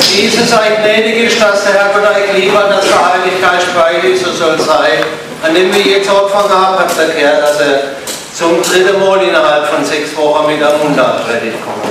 Jesus sei gnädig ist, dass der Herrgott euch lieb hat, dass der Heilige Geist bei euch so soll sein. An dem wir jetzt Opfer gehabt, habt ihr gehört, dass er zum dritten Mal innerhalb von 6 Wochen mit der Mundartpredigt kommt.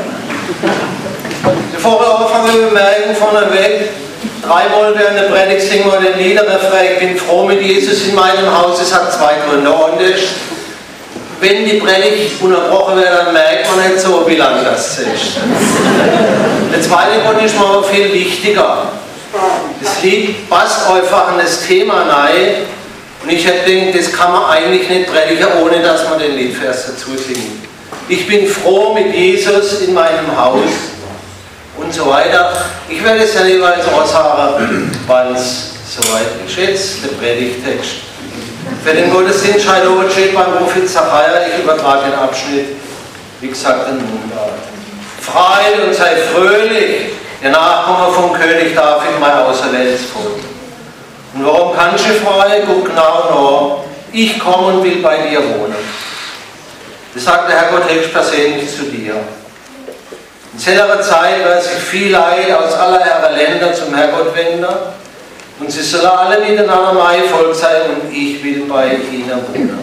Bevor wir anfangen, wir merken vorneweg, 3-mal während der Predigt singen wir den Liederrefrain, ich bin froh mit Jesus in meinem Haus. Es hat 2 Gründe. Und wenn die Predigt unterbrochen wird, dann merkt man nicht so, wie lang das ist. Der zweite Grund ist mir aber viel wichtiger. Das Lied passt einfach an das Thema rein. Und ich habe gedacht, das kann man eigentlich nicht predigen, ohne dass man den Liedvers dazu singt. Ich bin froh mit Jesus in meinem Haus und so weiter. Ich werde es ja jeweils aussagen, wann es soweit ist. Jetzt der Predigtext. Für den Gottesdienst steht beim Prophet Zachariah, ich übertrage den Abschnitt, wie gesagt, in Mundart. Frei und sei fröhlich, der Nachkomme vom König David, mein auserwähltes Volk. Und warum kannst du frei? Guck genau nach. Ich komme und will bei dir wohnen. Das sagt der Herrgott höchstpersönlich zu dir. In selterer Zeit wird sich viel Leid aus aller Herren Länder zum Herrgott wenden. Und sie sollen alle miteinander mein Volk sein und ich will bei ihnen wohnen.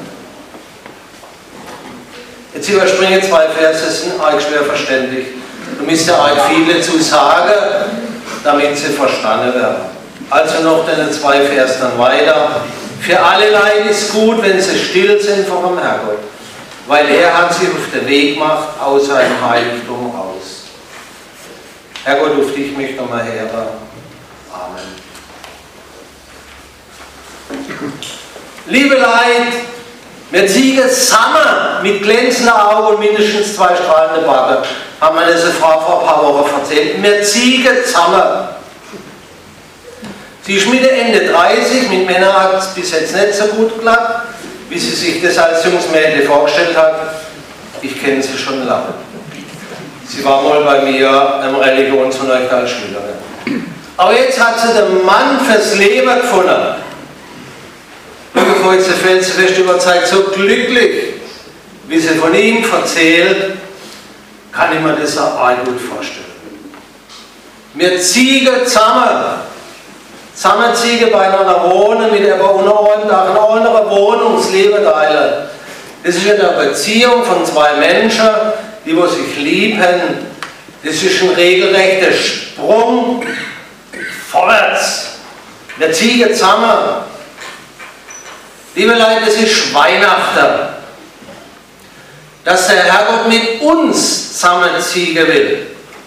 Jetzt überspringe ich 2 Verse, das sind eigentlich schwer verständlich. Du müsst ja eigentlich viel dazu sagen, damit sie verstanden werden. Also noch deine 2 Verse dann weiter. Für alle Leid ist gut, wenn sie still sind vor dem Herrgott, weil er hat sie auf den Weg gemacht aus seinem Heiligtum raus. Herrgott, auf dich möchte ich nochmal hören. Amen. Liebe Leute, wir ziehen zusammen mit glänzenden Augen und mindestens 2 strahlende Backen. Haben wir diese Frau vor ein paar Wochen erzählt. Wir ziehen zusammen. Sie ist Mitte Ende 30, mit Männern hat es bis jetzt nicht so gut geklappt, wie sie sich das als Jungsmädel vorgestellt hat. Ich kenne sie schon lange. Sie war mal bei mir im Religionsunterricht als Schülerin. Aber jetzt hat sie den Mann fürs Leben gefunden. Bevor ich sie felsenfest überzeugt, so glücklich, wie sie von ihm erzählt, kann ich mir das auch gut vorstellen. Wir ziehen zusammenziehen beieinander wohnen, mit aber unerräumt auch in anderer Wohnungsleben teilen. Das ist eine Beziehung von 2 Menschen, die sich lieben. Das ist ein regelrechter Sprung vorwärts. Wir ziehen zusammen. Liebe Leute, es ist Weihnachten, dass der Herrgott mit uns zusammenziehen will.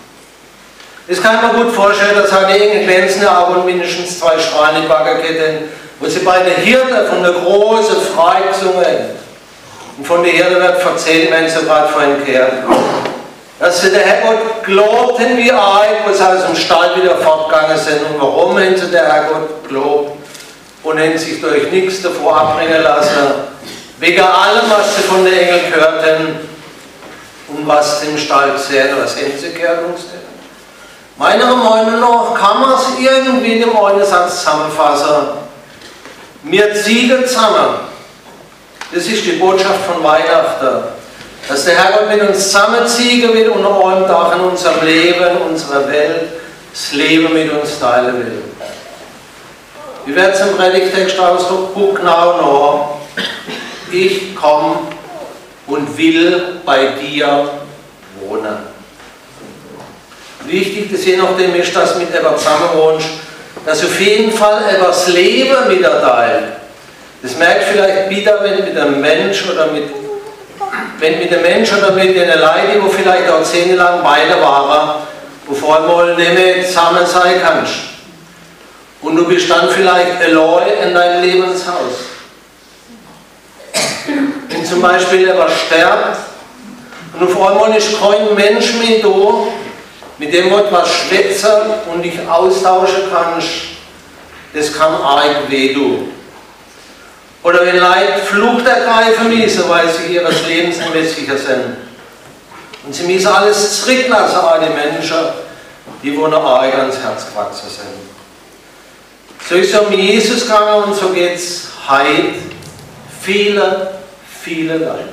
Das kann man gut vorstellen, dass seine Engel glänzende Augen und mindestens 2 strahlende Baggerketten, wo sie bei der Hirte von der großen Freude gesungen. Und von der Hirte wird erzählt, wenn sie gerade vorhin gehört, dass sie der Herrgott glaubten wie ein, wo sie aus dem Stall wieder fortgegangen sind. Und warum haben sie der Herrgott gelobt? Und haben sich durch nichts davor abbringen lassen, wegen allem, was sie von den Engeln hörten und was sie im Stall gesehen, was haben sie gehört und gesehen. Meiner Meinung nach kann man es irgendwie in dem einen Satz zusammenfassen. Wir ziehen zusammen. Das ist die Botschaft von Weihnachten. Dass der Herrgott mit uns zusammenziehen will und unter Dach in unserem Leben, unserer Welt, das Leben mit uns teilen will. Wie wird es im Predigtext ausdrücken? Guck genau nach. Ich komme und will bei dir wohnen. Wichtig, dass je nachdem ist, dass mit jemandem zusammen wohnst, dass auf jeden Fall etwas Leben mit dir teilt. Das merkt vielleicht wieder, wenn mit einem Mensch oder mit den Leuten, die vielleicht auch 10 Jahre lang beide waren, wo vor allem nicht mehr zusammen sein kannst. Und du bist dann vielleicht allein in deinem Lebenshaus. Wenn zum Beispiel jemand stirbt und auf einmal ist kein Mensch mehr da, mit dem du etwas schwätzen und dich austauschen kannst, das kann arg wehtun. Oder wenn Leute Flucht ergreifen müssen, weil sie ihres Lebens nicht mehr sicher sind. Und sie müssen alles zurücklassen, alle Menschen, die wo noch arg ans Herz gewachsen sind. So ist es um Jesus gegangen und so geht es heute viele, viele Leute.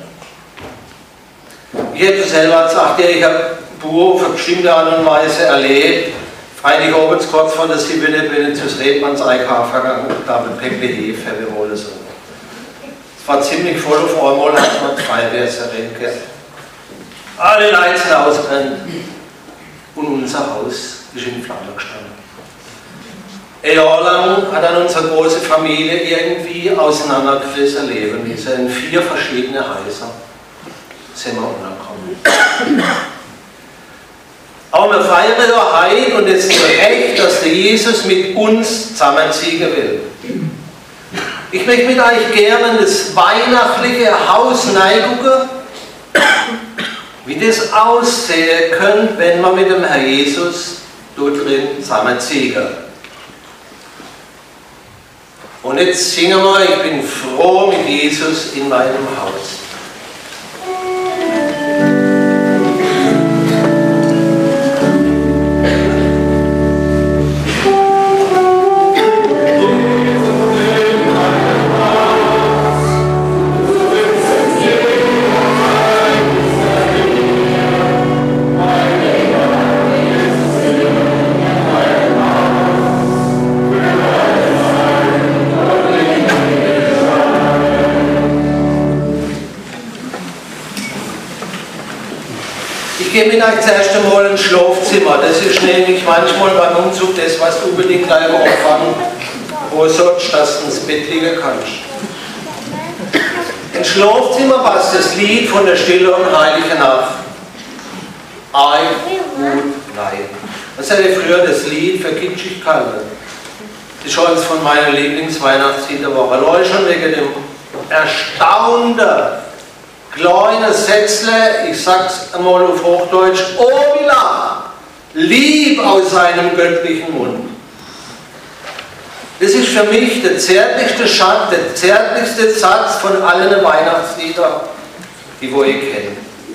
Ich hätte selber als 8-Jähriger Bub auf eine bestimmte Art und Weise erlebt, Freilich abends kurz vor der 7 bin ich zu Redmanns Einkaufen gegangen, da mit Päckle Hefe, wie wohl so. Es war ziemlich voll auf einmal, als man die Feuerwehrserin gehört. Alle Leute sind ausgebrannt. Und unser Haus ist in Flammen gestanden. Ein Jahr lang hat dann unsere große Familie irgendwie auseinandergerissen leben müssen. In 4 verschiedene Häuser sind wir untergekommen. Aber wir feiern ja heute und es ist so echt, dass der Jesus mit uns zusammenziehen will. Ich möchte mit euch gerne in das weihnachtliche Haus hineingucken, wie das aussehen könnte, wenn wir mit dem Herr Jesus dort drin zusammenziehen. Und jetzt singen wir, ich bin froh mit Jesus in meinem Haus. Ich gehe mit euch zuerst einmal ins Schlafzimmer. Das ist nämlich manchmal beim Umzug das, was du unbedingt gleich anfangen, wo du sagst, dass du ins Bett liegen kannst. Ins Schlafzimmer passt das Lied von der Stille und Heiligen Nacht. Ei, gut, nein. Das hatte früher das Lied für Kitschigkeit. Das ist eines von meinen Lieblingsweihnachtslieder war. Allein schon wegen dem erstaunten kleine Sätzle, ich sag's einmal auf Hochdeutsch, Ovila, lieb aus seinem göttlichen Mund. Das ist für mich der zärtlichste Schatz, der zärtlichste Satz von allen Weihnachtsliedern, die ich kenne.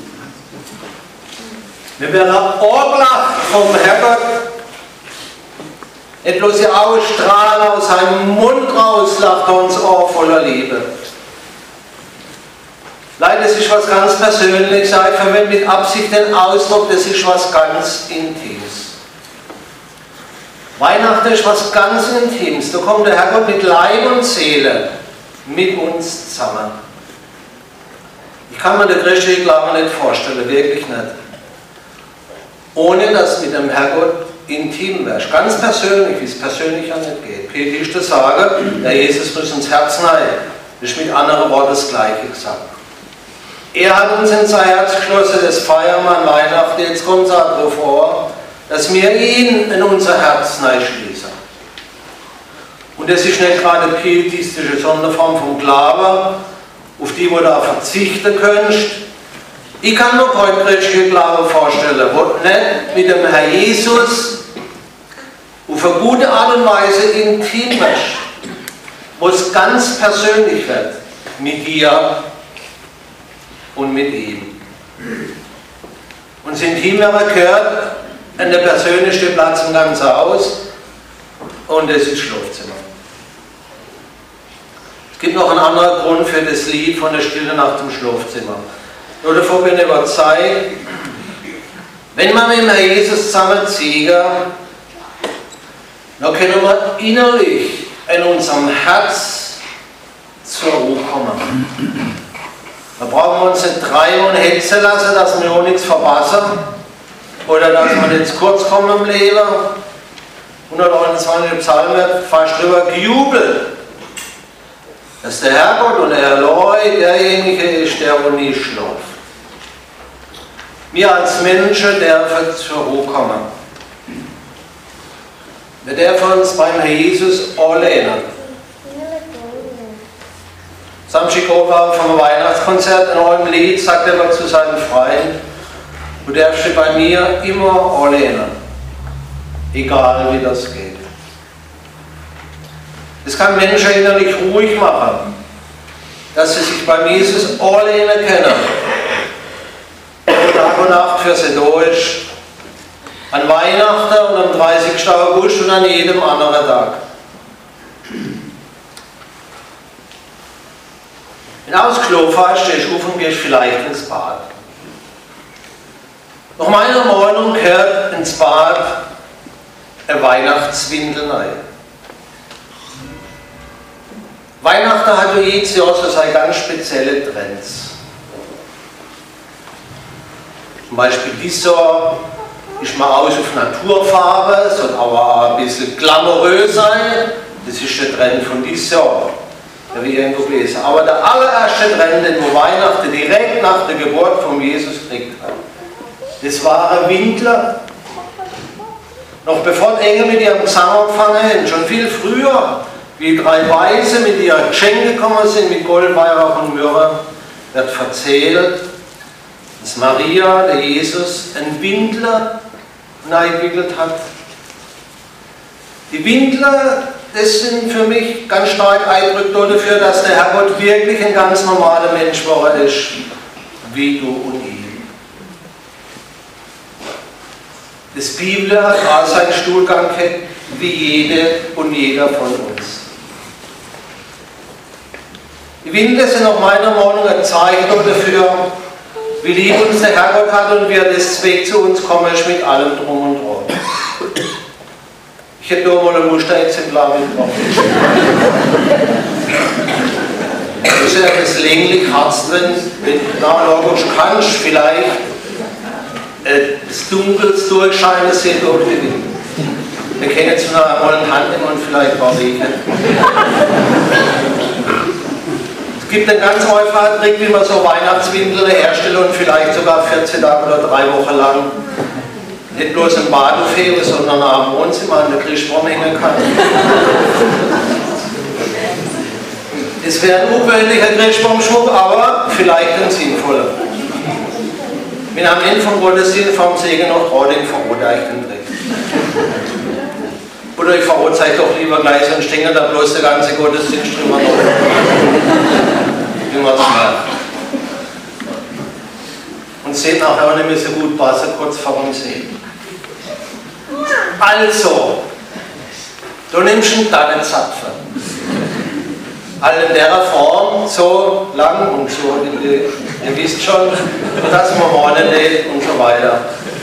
Wir werden angelacht vom Herrgott, nicht bloß die Ausstrahlen aus seinem Mund raus, lacht er uns an voller Liebe. Leider, das ist was ganz Persönliches, ich verwende mit Absicht den Ausdruck, das ist was ganz Intimes. Weihnachten ist was ganz Intimes, da kommt der Herrgott mit Leib und Seele mit uns zusammen. Ich kann mir den christlichen Glauben nicht vorstellen, wirklich nicht. Ohne dass mit dem Herrgott intim wärst, ganz persönlich, wie es persönlich ja nicht geht. Pietistisch sagen, der Jesus muss ins Herz rein, das ist mit anderen Worten das Gleiche gesagt. Er hat uns in sein Herz geschlossen, das feiern wir an Weihnachten, jetzt kommt es auch darauf vor, dass wir ihn in unser Herz schließen. Und das ist nicht gerade eine pietistische Sonderform vom Glauben, auf die du da verzichten kannst. Ich kann mir keinen christlichen Glauben vorstellen, wo nicht mit dem Herr Jesus auf eine gute Art und Weise intim ist, wo es ganz persönlich wird, mit dir und mit ihm. Und das Intimere gehört an der persönlichste Platz im ganzen Haus und das ist das Schlafzimmer. Es gibt noch einen anderen Grund für das Lied von der Stille Nacht im Schlafzimmer. Nur davor bin ich überzeugt, wenn wir mit dem Herr Jesus zusammenziehen, dann können wir innerlich in unserem Herz zur Ruhe kommen. Da brauchen wir uns nicht treiben und hetzen lassen, dass wir auch nichts verpassen oder dass wir nicht zu kurz kommen im Leben. 129 Psalm wird fast darüber gejubelt, dass der Herrgott und der Herr Leu derjenige ist, der wo nie schläft. Wir als Menschen dürfen zur Ruhe kommen. Wir dürfen uns beim Herr Jesus anlehnen. Samstag war vom Weihnachtskonzert in eurem Lied, sagt er zu seinen Freunden, du darfst dich bei mir immer anlehnen, egal wie das geht. Das kann Menschen innerlich ruhig machen, dass sie sich beim Jesus anlehnen können, wo Tag und Nacht für sie da ist, an Weihnachten und am 30. August und an jedem anderen Tag. Wenn du ausgeschlafen hast, stehst du auf und gehst vielleicht ins Bad. Nach meiner Meinung gehört ins Bad eine Weihnachtswindel rein. Weihnachten hat ja jedes Jahr so seine ganz spezielle Trends. Zum Beispiel dieses Jahr ist man aus auf Naturfarbe, soll aber ein bisschen glamourös sein. Das ist der Trend von dieses Jahr. Da habe ich irgendwo gelesen. Aber der allererste Trend, den wo Weihnachten direkt nach der Geburt von Jesus gekriegt hat, das waren Windler. Noch bevor die Engel mit ihrem Gesang angefangen haben, schon viel früher, wie 3 Weise mit ihren Geschenken gekommen sind, mit Gold, Weihrauch und Myrrhe, wird erzählt, dass Maria, der Jesus, einen Windler eingewickelt hat. Die Windler, das sind für mich ganz stark Eindrücke dafür, dass der Herrgott wirklich ein ganz normaler Mensch geworden ist, wie du und ich. Das Bibel hat auch seinen Stuhlgang gehabt, wie jede und jeder von uns. Die Windler sind nach meiner Meinung ein Zeichen dafür, wie lieb uns der Herrgott hat und wie er das Weg zu uns kommen ist mit allem Drum und Dran. Ich hätte nur mal ein Musterexemplar mitgebracht. Da ist ja das länglich Harz drin, mit logisch kannst vielleicht das Dunkels durchscheinen sehen durch die Winde. Wir können jetzt noch einmal eine Hand nehmen und vielleicht ein paar Wege. Es gibt einen ganz einfachen Trick, wie man so Weihnachtswindel herstellt und vielleicht sogar 14 Tage oder 3 Wochen lang nicht bloß im Bad aufheben, sondern auch im Wohnzimmer an der Christbaum hängen kann. Es wäre ein aufwendiger Christbaumschmuck, aber vielleicht ein sinnvoller. Wenn am Ende vom Gottesdienst vom Segen noch Trauring verurteilt den Trick. Oder ich verurteile doch lieber gleich, sonst denkt da bloß der ganze Gottesdienst drüber noch. Wie man es macht. Und seht nachher auch nicht mehr so gut passen, kurz vor dem Segen. Also, du nimmst einen Tannenzapfen. All in der Form, so lang und so, ihr wisst schon, dass man morgen lädt und so weiter.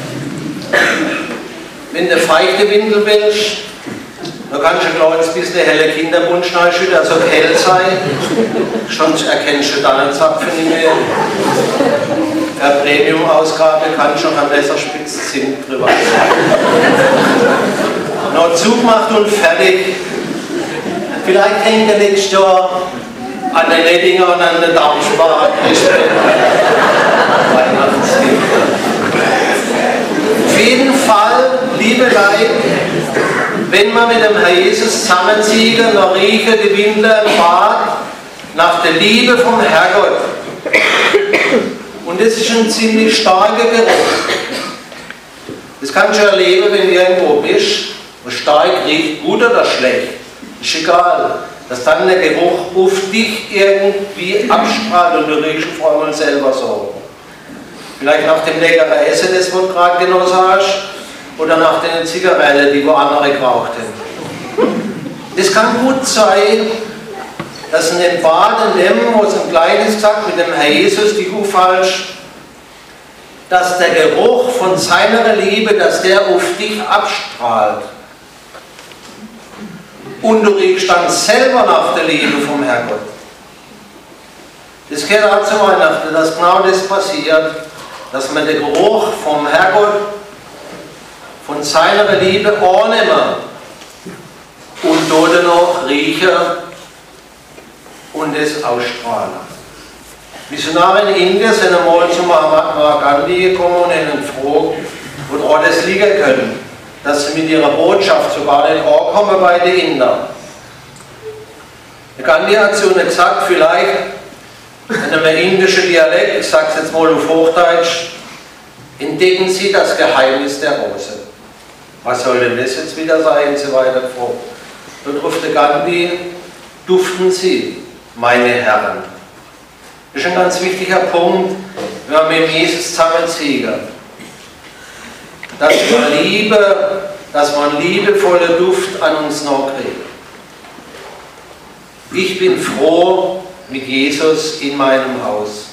Wenn du feuchte Windel willst, dann kannst du ein kleines bisschen helle Kinderbund schneiden, also hell sein. Sonst erkennst du Tannenzapfen nicht mehr. Per Premium-Ausgabe kannst du noch ein Messerspitz Zimt drüber. Noch zugemacht und fertig. Vielleicht hängt er nächstes Jahr an den Nettinger und an der Darmspar. Auf jeden Fall, liebe Leute, wenn man mit dem Herr Jesus zusammenzieht, dann riechen die Windler im Bad nach der Liebe vom Herrgott. Und das ist ein ziemlich starker Geruch. Das kannst du erleben, wenn du irgendwo bist und stark riecht, gut oder schlecht. Ist egal, dass dann der Geruch auf dich irgendwie abstrahlt und du riechst vor allem selber so. Vielleicht nach dem leckeren Essen, das du gerade genossen hast, oder nach den Zigaretten, die wo andere geraucht haben. Das kann gut sein, dass in dem Bad, in dem, wo es ein Kleines sagt, mit dem Herr Jesus, die du falsch, dass der Geruch von seiner Liebe, dass der auf dich abstrahlt. Und du riechst dann selber nach der Liebe vom Herrgott. Das gehört auch zu Weihnachten, dass genau das passiert, dass man den Geruch vom Herrgott, von seiner Liebe annehmen und dort noch riechen und es ausstrahlen. Missionare in Indien sind einmal zu Mahatma Gandhi gekommen und ihnen gefragt, wo das liegen können, dass sie mit ihrer Botschaft sogar nicht ankommen bei den Indern. Der Gandhi hat zu ihnen gesagt, vielleicht in einem indischen Dialekt, ich sage es jetzt mal auf Hochdeutsch, entdecken Sie das Geheimnis der Rose. Was soll denn das jetzt wieder sein? Und so weiter. Dort ruft der Gandhi, duften Sie, meine Herren. Das ist ein ganz wichtiger Punkt, wenn wir mit Jesus zusammenziehen. Dass man liebevolle Duft an uns noch kriegt. Ich bin froh mit Jesus in meinem Haus.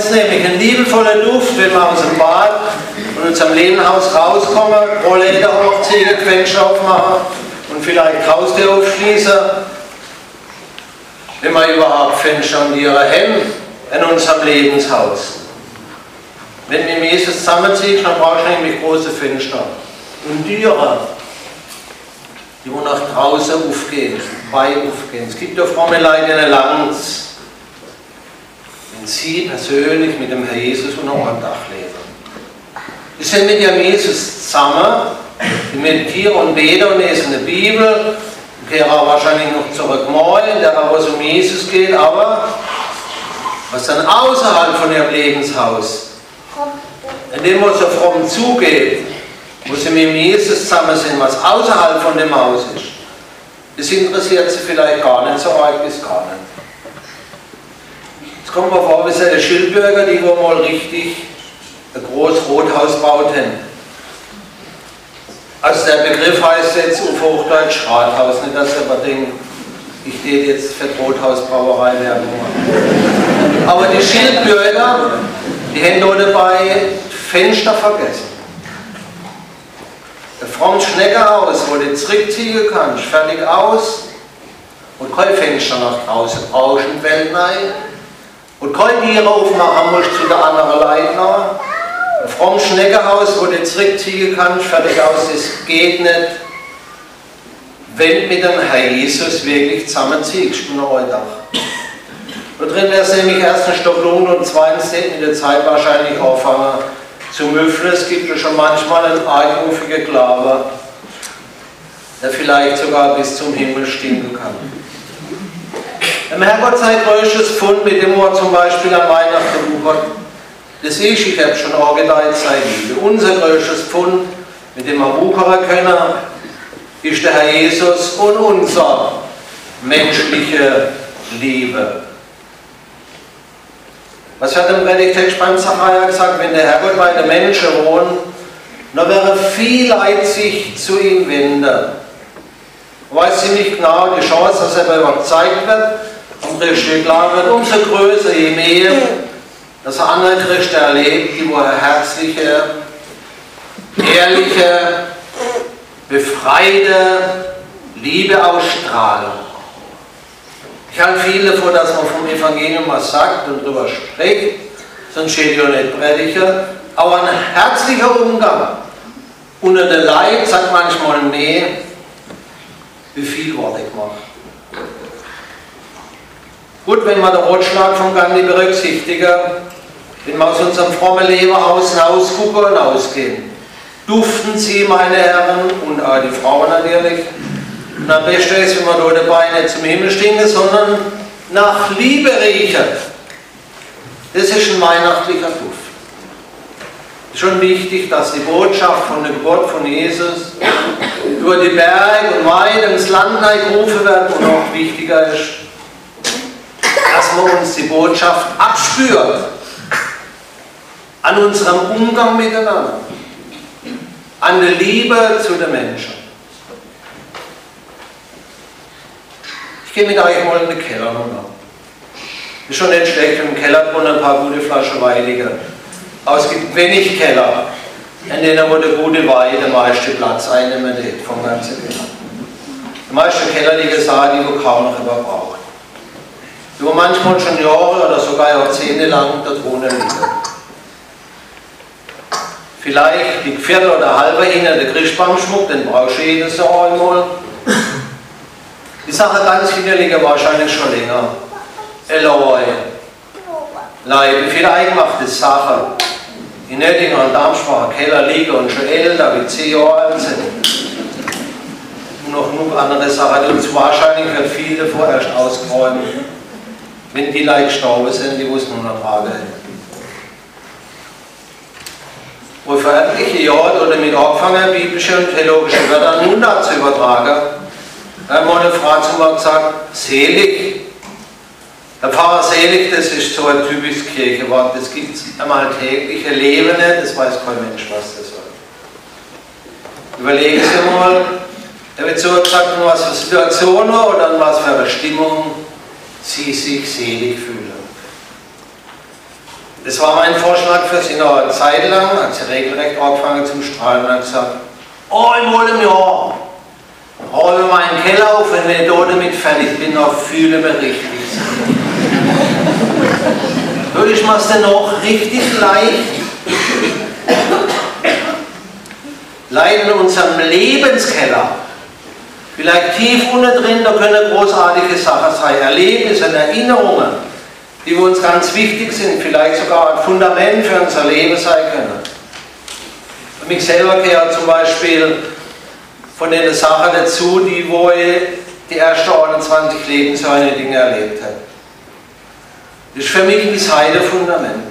es nämlich einen liebevollen Duft, wenn wir aus dem Bad und unserem Lehmhaus rauskommen, Rollläder hochziehen, Fenster aufmachen und vielleicht Haustür aufschließen. Wenn wir überhaupt Fenster und Tiere haben in unserem Lebenshaus. Wenn du mit Jesus zusammenziehst, dann brauchst du nämlich große Fenster und Tiere, die nach draußen aufgehen, frei aufgehen. Es gibt ja fromme Leute, die Langs, wenn sie persönlich mit dem Herr Jesus unter einem Dach leben. Die sind mit dem Jesus zusammen, die meditieren und beten und lesen die Bibel, die kehren auch wahrscheinlich noch zurück morgen, der wo es um Jesus geht, aber was dann außerhalb von ihrem Lebenshaus, in dem, wo es so fromm zugeht, wo sie mit Jesus zusammen sind, was außerhalb von dem Haus ist, das interessiert sie vielleicht gar nicht so arg bis gar nicht. Es kommt mir vor, wie seine Schildbürger, die wo mal richtig ein großes Rothaus gebaut haben. Also der Begriff heißt jetzt auf Hochdeutsch Rathaus, nicht dass ihr aber denkt, ich gehe jetzt für die Rothausbrauerei Werbung machen. Aber die Schildbürger, die haben dort dabei Fenster vergessen. Ein frommes Schneckenhaus, wo du zurückziehen kannst, fertig aus und kein Fenster nach draußen, brauchst in die Welt rein und kein Tier aufmachen musst zu der anderen Leitner. Ein frommes Schneckenhaus, wo du zurückziehen kannst, fertig aus, das geht nicht, wenn du mit dem Herr Jesus wirklich zusammenziehst unter euer Dach. Da drin wäre es nämlich erst ein Stock dunkel und zweitens mit der Zeit wahrscheinlich anfangen zu müffeln. Es gibt ja schon manchmal einen argrufigen Glaube, der vielleicht sogar bis zum Himmel stinken kann. Im Herrgott sei größtes Fund, mit dem wir zum Beispiel an Weihnachten wuchert, das ist, ich habe schon angedeutet, sei Liebe. Unser größtes Fund, mit dem wir wuchern können, ist der Herr Jesus und unsere menschliche Liebe. Was hat im Predigtext beim Zachariah gesagt? Wenn der Herrgott bei den Menschen wohnt, dann wäre viel Leid sich zu ihm wenden. Weiß sie nicht genau die Chance, dass er überhaupt gezeigt wird, und richtig klar wird, umso größer, je mehr, dass er andere Christen erlebt, die wo eine herzliche, ehrliche, befreite Liebe ausstrahlen. Ich halte viel davon, dass man vom Evangelium was sagt und darüber spricht, sonst steht ja nicht Prediger, aber ein herzlicher Umgang unter der Leid sagt manchmal mehr, wie viel Worte ich mache. Gut, wenn wir den Rotschlag von Gandhi berücksichtigen, wenn wir aus unserem frommen Leben hinausgucken und ausgehen. Duften Sie, meine Herren, und auch die Frauen natürlich. Und am besten ist, wenn wir dort dabei nicht zum Himmel stinken, sondern nach Liebe riechen. Das ist ein weihnachtlicher Duft. Es ist schon wichtig, dass die Botschaft von der Geburt von Jesus über die Berge und Weiden ins Land gerufen wird und noch wichtiger ist, dass man uns die Botschaft abspürt an unserem Umgang miteinander, an der Liebe zu den Menschen. Ich gehe mit euch mal in den Keller runter. Ist schon nicht schlecht, im Keller drin ein paar gute Flaschen Wein liegen. Aber es gibt wenig Keller, in denen wo der gute Wein den meisten Platz einnehmen wird vom ganzen Keller. Die meisten Keller liegen da, die wo kaum noch überbraucht. Die wo manchmal schon Jahre oder sogar Jahrzehnte lang da drinnen liegen. Vielleicht die Viertel oder halbe hinter der Christbaumschmuck, den brauchst du jedes Jahr einmal. Die Sache ganz hinter liegen wahrscheinlich schon länger. Eloi, Leid, wie viele eingemachte Sachen in Nöttinger und Darmsprache Keller liegen und schon älter, wie 10 Jahre alt sind. Und noch genug andere Sachen, die uns wahrscheinlich wird viele vorerst ausgeräumt, wenn die Leute gestorben sind, die wussten nur noch Frage. Wo vor etliche Jahren oder mit angefangen, biblische und theologische Wörter nun dazu übertragen, da hat mal eine Frau zu mir gesagt, selig. Der Pfarrer selig, das ist so ein typisches Kirchenwort, das gibt es im alltäglichen Leben nicht, das weiß kein Mensch, was das soll. Überlegen Sie mal, da wird so gesagt, in was für Situationen oder in was für eine Stimmung Sie sich selig fühlen. Das war mein Vorschlag für sie noch eine Zeit lang, hat sie regelrecht angefangen zum Strahlen und hat gesagt, einmal im Jahr räume meinen Keller auf, wenn ich da damit fertig bin, noch fühle mich richtig. Ich mache es dann auch richtig leicht. Leid in unserem Lebenskeller. Vielleicht tief unten drin, da können großartige Sachen sein. Erlebnisse und Erinnerungen, die uns ganz wichtig sind. Vielleicht sogar ein Fundament für unser Leben sein können. Für mich selber gehört zum Beispiel von den Sachen dazu, wo ich die ersten 21 Lebensjahre Dinge erlebt habe. Das ist für mich bis heute Fundament.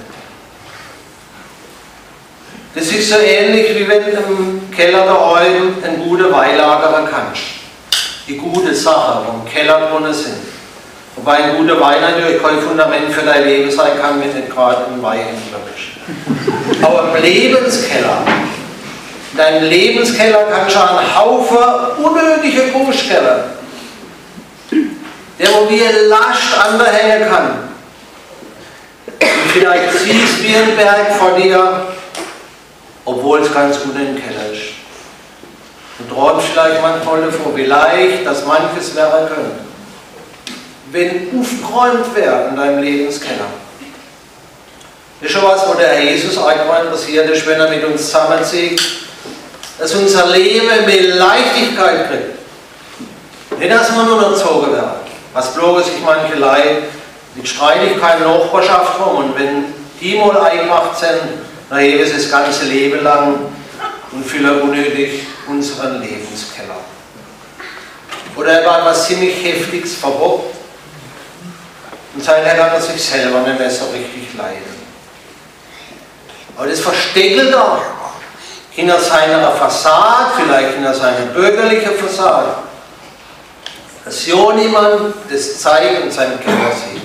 Das ist so ähnlich, wie wenn du im Keller daheim eine gute Wein lagern kannst. Die gute Sachen, die im Keller drin sind. Wobei ein guter Wein natürlich kein Fundament für dein Leben sein kann, wenn du nicht gerade ein Weinhändler bist. Aber im Lebenskeller, in deinem Lebenskeller kannst du einen Haufen unnötige Großkeller, der wo wie eine Last anhängen kann. Und vielleicht siehst du wie ein Berg vor dir, obwohl es ganz gut im Keller ist. Du träumst vielleicht manchmal davor, wie leicht das manches wäre könnte, wenn aufgeräumt wäre in deinem Lebenskeller. Das ist schon was, wo der Herr Jesus allgemein interessiert ist, wenn er mit uns zusammenzieht, dass unser Leben mehr Leichtigkeit kriegt. Nicht, dass wir nur erzogen werden. Was bloß sich manche Leute mit Streitigkeiten in der Nachbarschaft rum, und wenn die mal eingemacht sind, dann heben sie das ganze Leben lang und füllen unnötig unseren Lebenskeller. Oder er war etwas ziemlich Heftiges verbockt und seither kann er sich selber nicht mehr so richtig leiden. Aber das versteckelt er hinter seiner Fassade, vielleicht hinter seiner bürgerlichen Fassade, dass ja niemand das zeigt und seinen Keller sieht.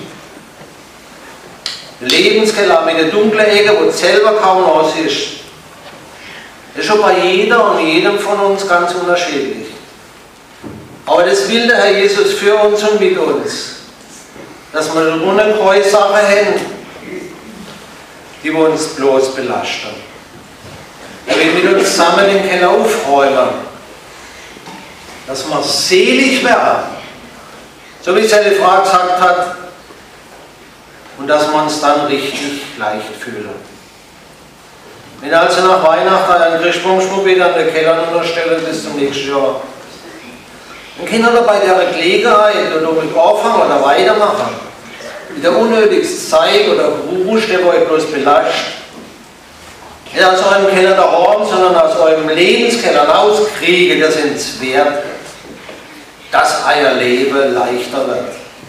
Der Lebenskeller mit der dunklen Ecke, wo es selber kaum aussieht, ist schon bei jeder und jedem von uns ganz unterschiedlich. Aber das will der Herr Jesus für uns und mit uns, dass wir ohne keine Sachen haben, die wir uns bloß belasten. Er will mit uns zusammen den Keller aufräumen, dass wir selig werden, so wie seine Frau gesagt hat, und dass wir uns dann richtig leicht fühlen. Wenn also nach Weihnachten einen Christbaumschmuck wieder an der Keller unterstellen bis zum nächsten Jahr, dann können wir bei der Gelegenheit oder mit anfangen oder weitermachen. Wieder unnötiges Zeug oder Geruch, der euch bloß belastet. Nicht aus eurem Keller daheim, sondern aus eurem Lebenskeller rauskriegen, das ist wert, dass euer Leben leichter wird.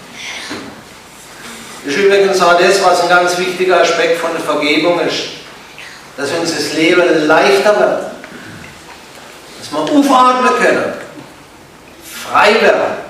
Das ist übrigens auch das, was ein ganz wichtiger Aspekt von der Vergebung ist, dass uns das Leben leichter wird, dass wir aufatmen können, frei werden.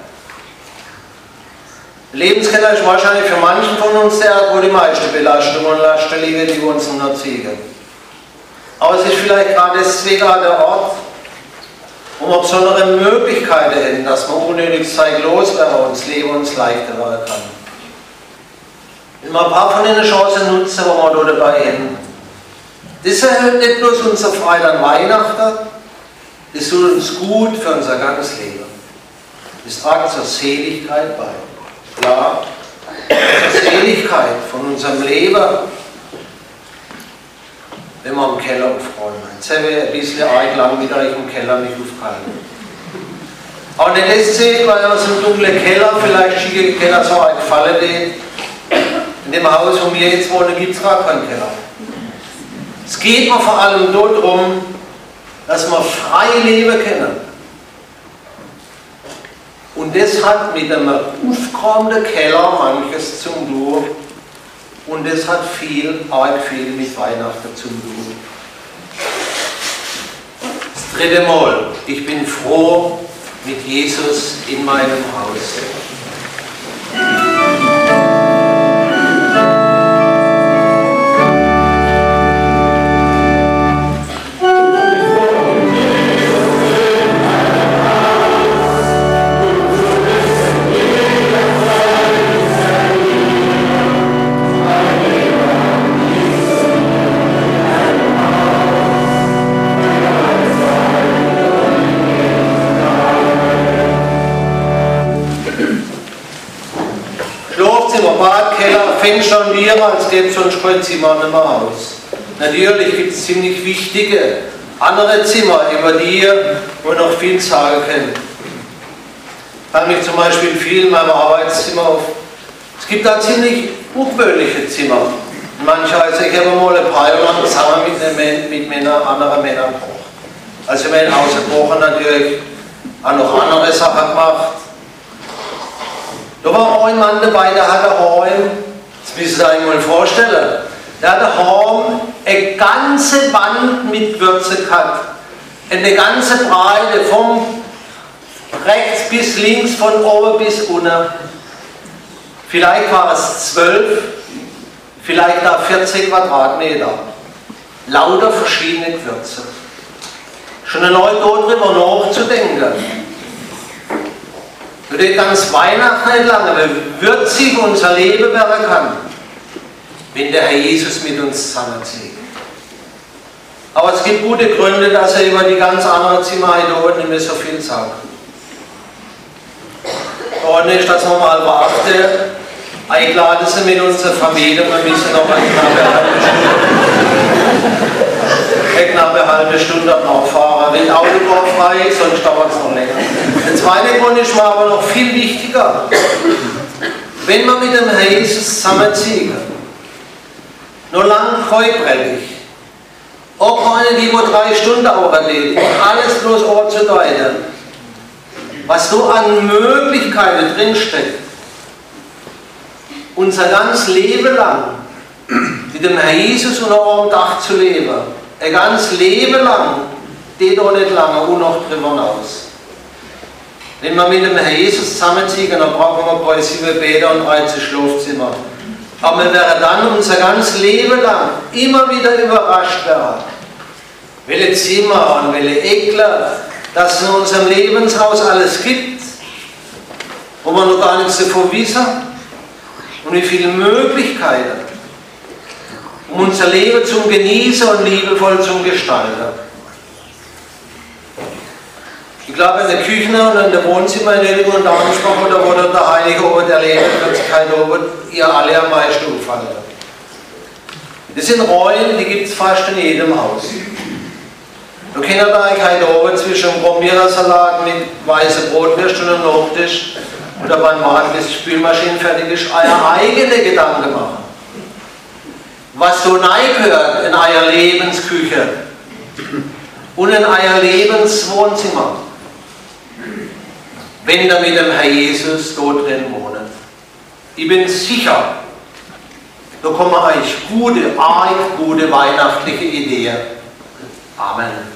Der Lebenskeller ist wahrscheinlich für manchen von uns der Ort, wo die meisten Belastungen und Lasten liegen, die wir uns noch ziehen. Aber es ist vielleicht gerade deswegen der Ort, wo wir besondere Möglichkeiten haben, dass wir unnötig Zeit loswerden und das Leben uns leichter werden kann. Wenn wir ein paar von den Chancen nutzen, die wir da dabei haben. Das erhöht nicht bloß unser Freude an Weihnachten, das tut uns gut für unser ganzes Leben. Das trägt zur Seligkeit bei. Klar, zur Seligkeit von unserem Leben, wenn wir im Keller aufräumen. Jetzt habe ich ein bisschen arg lang mit euch im Keller mich aufgehalten. Aber nicht deswegen, weil aus dem dunklen Keller, vielleicht schicke ich Keller so ein Gefallen den. In dem Haus, wo wir jetzt wohnen, gibt es gar keinen Keller. Es geht mir vor allem darum, dass wir frei leben können. Und das hat mit einem aufgeräumten Keller manches zu tun. Und das hat arg viel mit Weihnachten zu tun. Das dritte Mal. Ich bin froh mit Jesus in meinem Haus. Fenster und Tiere, als gäbe es sonst kein Zimmer nicht mehr aus. Natürlich gibt es ziemlich wichtige andere Zimmer, über die wir noch viel sagen können. Ich kann mich zum Beispiel viel in meinem Arbeitszimmer auf. Es gibt da ziemlich ungewöhnliche Zimmer. Manche, also ich habe mal ein paar Jahre zusammen mit anderen Männern gekocht. Also wir haben außer Kochen natürlich auch noch andere Sachen gemacht. Da war ein Mann dabei, der hatte daheim, das müssen Sie sich mal vorstellen, der hatte daheim eine ganze Wand mit Würze gehabt. Eine ganze Breite vom rechts bis links, von oben bis unten. Vielleicht war es 12, vielleicht da 14 Quadratmeter. Lauter verschiedene Gewürze. Schon erneut darüber nachzudenken. Da geht ganz Weihnachten nicht lange, wie würzig unser Leben werden kann, wenn der Herr Jesus mit uns zusammenzieht. Aber es gibt gute Gründe, dass er über die ganz anderen Zimmer hier nicht mehr so viel sagt. Und ist, dass wir mal beachten, eingeladen sind mit unserer Familie, wir müssen noch eine knappe halbe Stunde nachfahren. Wenn das Auto frei ist, sonst dauert es noch länger. Der zweite Grund ist mir aber noch viel wichtiger. Wenn wir mit dem Herrn Jesus zusammenziehen, nur lang predigt, auch eine, die wo 3 Stunden dauert, und alles bloß anzudeuten, was so an Möglichkeiten drinsteckt, unser ganzes Leben lang mit dem Herrn Jesus unter einem Dach zu leben, ein ganzes Leben lang, geht auch nicht lange und noch drüber hinaus. Wenn wir mit dem Herrn Jesus zusammenziehen, dann brauchen wir bei 7 Bäder und 13 Schlafzimmer. Aber wir werden dann unser ganzes Leben lang immer wieder überrascht werden, welche Zimmer und welche Ekler, dass es in unserem Lebenshaus alles gibt, wo wir noch gar nichts davon wissen, und wie viele Möglichkeiten, um unser Leben zu genießen und liebevoll zu gestalten. Ich glaube, in der Küche und in der Wohnzimmer in der Ansprache oder wo der Heilige Ort der Lebenwirklichkeit ihr alle am meisten auffallen. Das sind Rollen, die gibt es fast in jedem Haus. Du kennst da keine Oben zwischen Brombeersalat mit weißem Brotwürst und einem Nachtisch oder beim Markt, bis die Spülmaschine fertig ist, euer eigene Gedanken machen. Was so reingehört in euer Lebensküche und in euer Lebenswohnzimmer, wenn ihr mit dem Herr Jesus dort drin wohnt. Ich bin sicher, da kommen euch gute, arg gute weihnachtliche Ideen. Amen.